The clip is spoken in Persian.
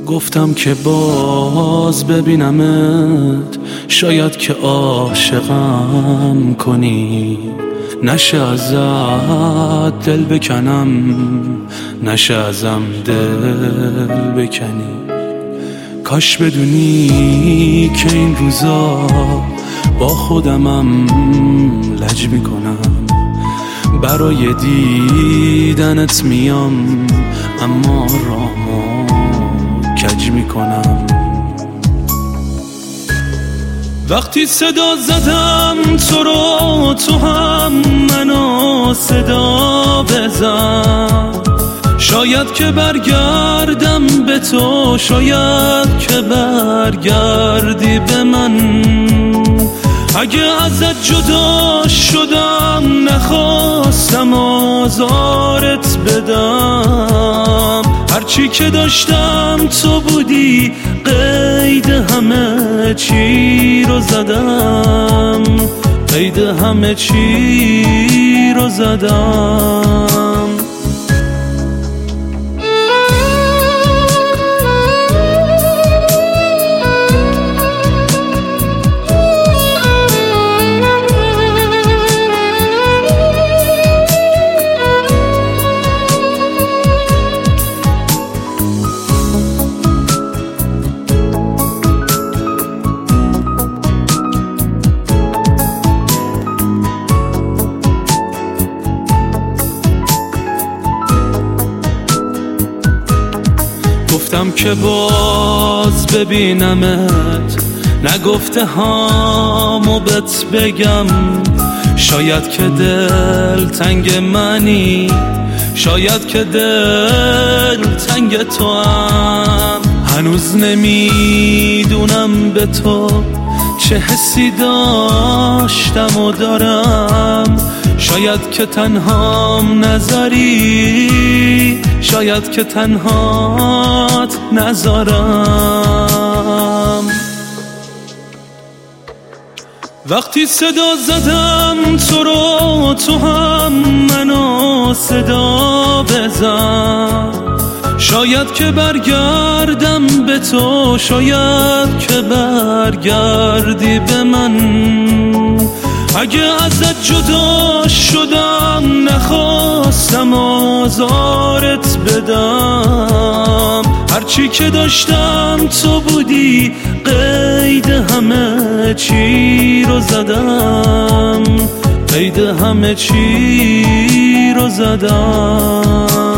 گفتم که باز ببینمت، شاید که عاشقم کنی، نشه ازت دل بکنم، نشه ازم دل بکنی. کاش بدونی که این روزا با خودمم لج میکنم، برای دیدنت میام اما رامو کج میکنم. وقتی صدا زدم تو رو، تو هم منو صدا بزن، شاید که برگردم به تو، شاید که برگردی به من. اگه ازت جدا شدم نخواستم آزارت بدم، هرچی که داشتم تو بودی، قید همه چی رو زدم، قید همه چی رو زدم. گفتم که باز ببینمت، نگفته هامو بهت بگم، شاید که دل تنگ منی، شاید که دل تنگ تو هم. هنوز نمیدونم به تو چه حسی داشتم و دارم، شاید که تنهام نذاری، شاید که تنهات نذارم. وقتی صدا زدم تو رو، تو هم منو صدا بزن، شاید که برگردم به تو، شاید که برگردی به من. اگه ازت جدا شدم نخواستم آزارت بدم، هرچی که داشتم تو بودی، قید همه چی رو زدم، قید همه چی رو زدم.